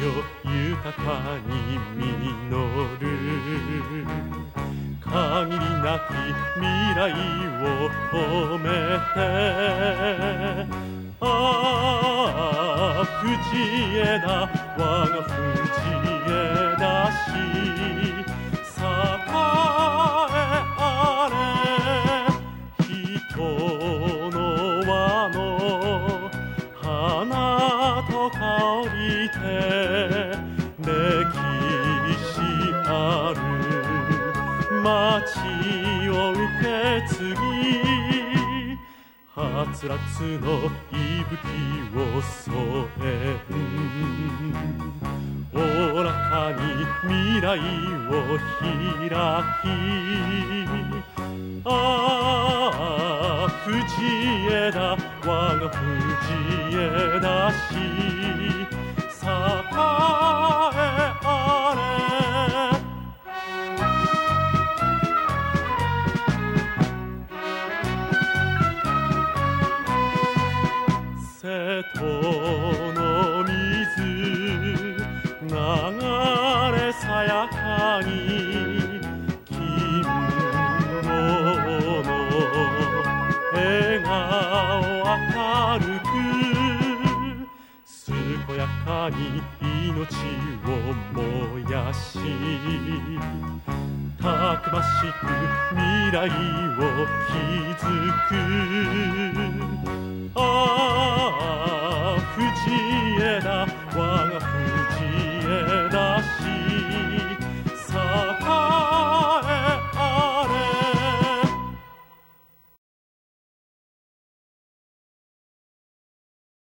よ豊かに実る限りなき未来を込めてああ藤枝我が藤枝市栄えあれ人の輪の花と香りて歴史ある町を受け継ぎはつらつの息吹を添えおおらかに未来を開きああ藤枝我が藤枝市栄えあれ瀬戸の水流れさやかに金の笑顔明るく健やかに命を燃やしたくましく未来を築く